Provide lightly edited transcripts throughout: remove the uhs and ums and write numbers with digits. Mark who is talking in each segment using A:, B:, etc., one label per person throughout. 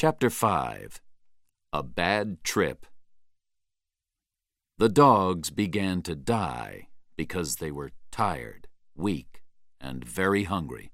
A: Chapter 5. A Bad Trip. The dogs began to die because they were tired, weak, and very hungry.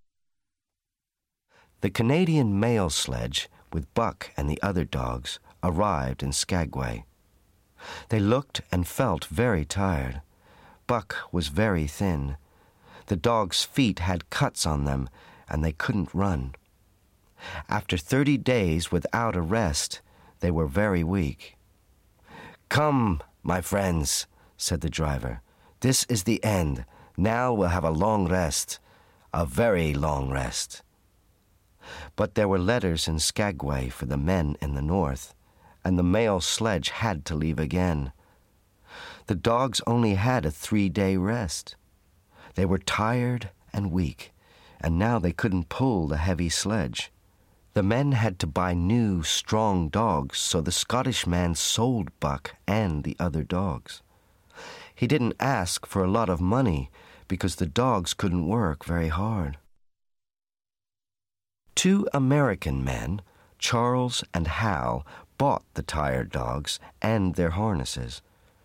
B: The Canadian mail sledge with Buck and the other dogs arrived in Skagway. They looked and felt very tired. Buck was very thin. The dogs' feet had cuts on them, and they couldn't run. After 30 days without a rest, they were very weak. "Come, my friends," said the driver. "This is the end. Now we'll have a long rest, a very long rest." But there were letters in Skagway for the men in the north, and the mail sledge had to leave again. The dogs only had a 3-day rest. They were tired and weak, and now they couldn't pull the heavy sledge. The men had to buy new, strong dogs, so the Scottish man sold Buck and the other dogs. He didn't ask for a lot of money because the dogs couldn't work very hard. 2 American men, Charles and Hal, bought the tired dogs and their harnesses.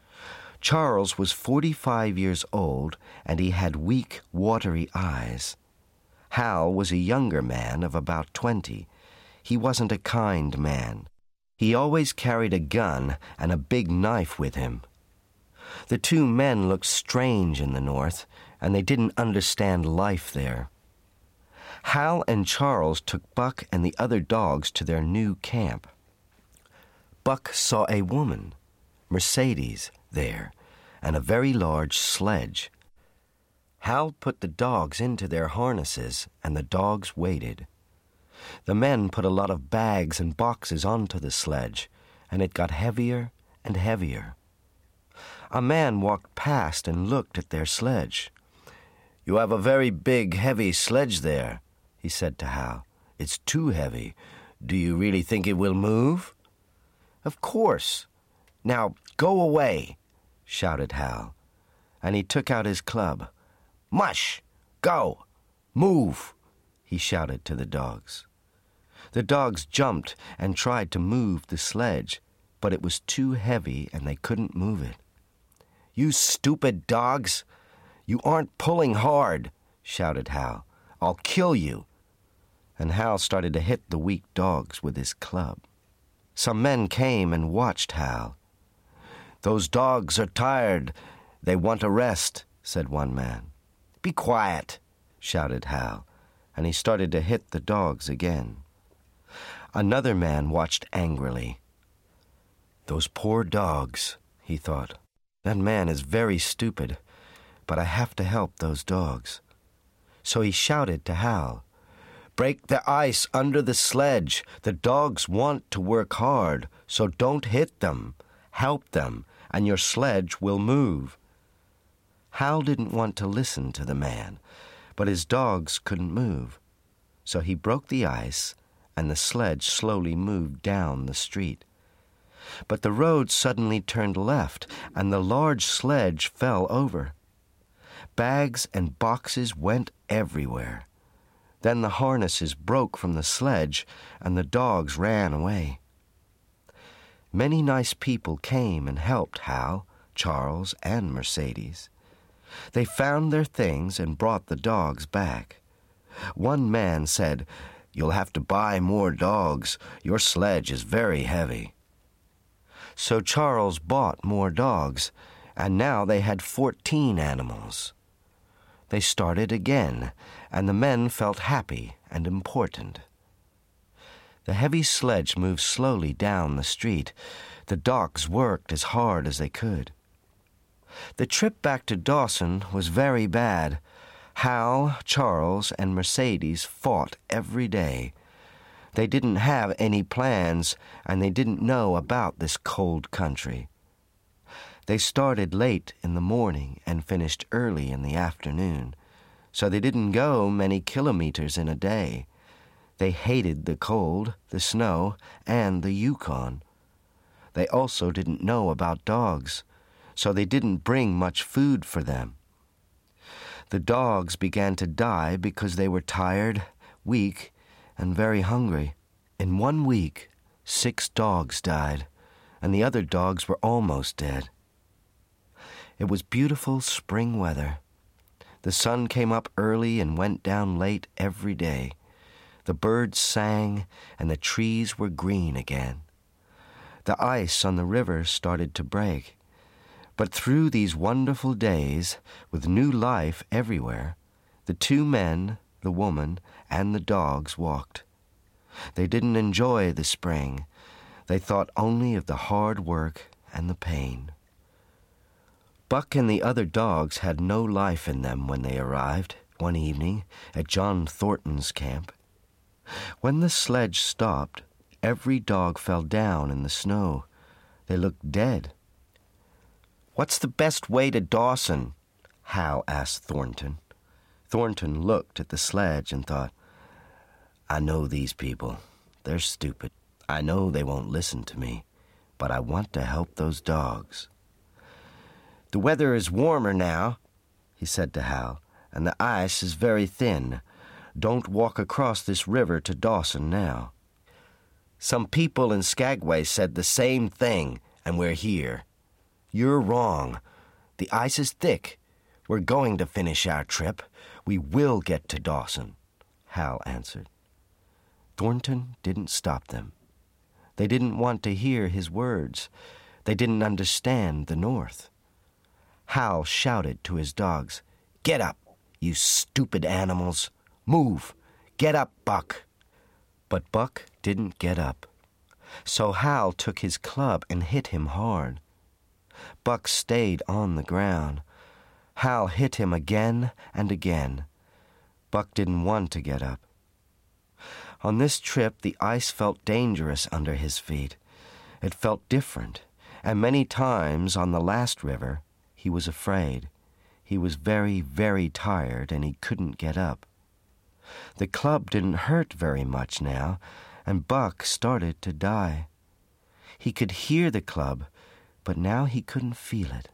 B: Charles was 45 years old, and he had weak, watery eyes. Hal was a younger man of about 20. He wasn't a kind man. He always carried a gun and a big knife with him. The 2 men looked strange in the north, and they didn't understand life there. Hal and Charles took Buck and the other dogs to their new camp. Buck saw a woman, Mercedes, there, and a very large sledge. Hal put the dogs into their harnesses, and the dogs waited. The men put a lot of bags and boxes onto the sledge, and it got heavier and heavier. A man walked past and looked at their sledge. "You have a very big, heavy sledge there," he said to Hal. "It's too heavy. Do you really think it will move?" "Of course. Now go away," shouted Hal, and he took out his club. "Mush! Go! Move!" he shouted to the dogs. The dogs jumped and tried to move the sledge, but it was too heavy and they couldn't move it. "You stupid dogs! You aren't pulling hard!" shouted Hal. "I'll kill you!" And Hal started to hit the weak dogs with his club. Some men came and watched Hal. "Those dogs are tired. They want a rest," said one man. "Be quiet!" shouted Hal, and he started to hit the dogs again. Another man watched angrily. "Those poor dogs," he thought. "That man is very stupid, but I have to help those dogs." So he shouted to Hal, "Break the ice under the sledge. The dogs want to work hard, so don't hit them. Help them, and your sledge will move." Hal didn't want to listen to the man, but his dogs couldn't move. So he broke the ice, and the sledge slowly moved down the street. But the road suddenly turned left, and the large sledge fell over. Bags and boxes went everywhere. Then the harnesses broke from the sledge, and the dogs ran away. Many nice people came and helped Hal, Charles, and Mercedes. They found their things and brought the dogs back. One man said, "You'll have to buy more dogs. Your sledge is very heavy." So Charles bought more dogs, and now they had 14 animals. They started again, and the men felt happy and important. The heavy sledge moved slowly down the street. The dogs worked as hard as they could. The trip back to Dawson was very bad. Hal, Charles, and Mercedes fought every day. They didn't have any plans, and they didn't know about this cold country. They started late in the morning and finished early in the afternoon, so they didn't go many kilometers in a day. They hated the cold, the snow, and the Yukon. They also didn't know about dogs, so they didn't bring much food for them. The dogs began to die because they were tired, weak, and very hungry. In 1 week, 6 dogs died, and the other dogs were almost dead. It was beautiful spring weather. The sun came up early and went down late every day. The birds sang, and the trees were green again. The ice on the river started to break. But through these wonderful days, with new life everywhere, the 2 men, the woman, and the dogs walked. They didn't enjoy the spring. They thought only of the hard work and the pain. Buck and the other dogs had no life in them when they arrived, one evening, at John Thornton's camp. When the sledge stopped, every dog fell down in the snow. They looked dead. "What's the best way to Dawson?" Hal asked Thornton. Thornton looked at the sledge and thought, "I know these people. They're stupid. I know they won't listen to me, but I want to help those dogs." "The weather is warmer now," he said to Hal, "and the ice is very thin. Don't walk across this river to Dawson now." "Some people in Skagway said the same thing, and we're here." "You're wrong. The ice is thick. We're going to finish our trip. We will get to Dawson," Hal answered. Thornton didn't stop them. They didn't want to hear his words. They didn't understand the North. Hal shouted to his dogs, "Get up, you stupid animals! Move! Get up, Buck!" But Buck didn't get up. So Hal took his club and hit him hard. Buck stayed on the ground. Hal hit him again and again. Buck didn't want to get up. On this trip, the ice felt dangerous under his feet. It felt different, and many times on the last river, he was afraid. He was very, very tired, and he couldn't get up. The club didn't hurt very much now, and Buck started to die. He could hear the club, but now he couldn't feel it.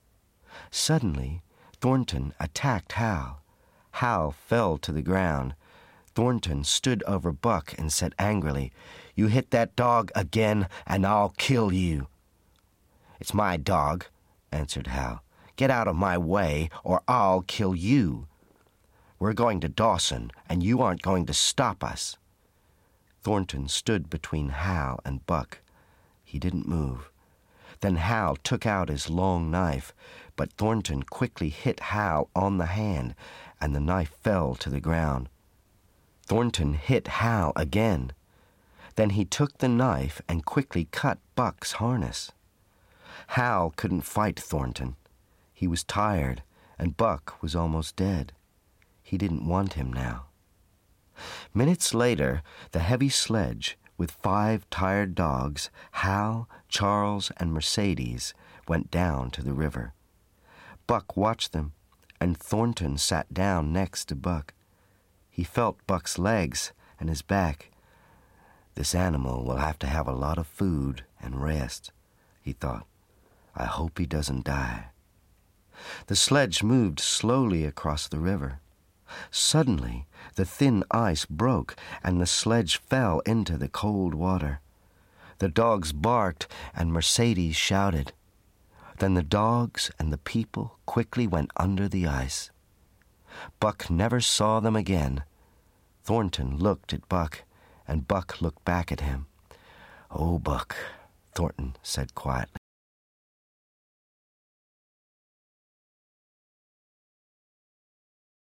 B: Suddenly, Thornton attacked Hal. Hal fell to the ground. Thornton stood over Buck and said angrily, "You hit that dog again, and I'll kill you." "It's my dog," answered Hal. "Get out of my way, or I'll kill you. We're going to Dawson, and you aren't going to stop us." Thornton stood between Hal and Buck. He didn't move. Then Hal took out his long knife, but Thornton quickly hit Hal on the hand, and the knife fell to the ground. Thornton hit Hal again. Then he took the knife and quickly cut Buck's harness. Hal couldn't fight Thornton. He was tired, and Buck was almost dead. He didn't want him now. Minutes later, the heavy sledge, with 5 tired dogs, Hal, Charles, and Mercedes, went down to the river. Buck watched them, and Thornton sat down next to Buck. He felt Buck's legs and his back. "This animal will have to have a lot of food and rest," he thought. "I hope he doesn't die." The sledge moved slowly across the river. Suddenly, the thin ice broke, and the sledge fell into the cold water. The dogs barked, and Mercedes shouted. Then the dogs and the people quickly went under the ice. Buck never saw them again. Thornton looked at Buck, and Buck looked back at him. "Oh, Buck," Thornton said quietly.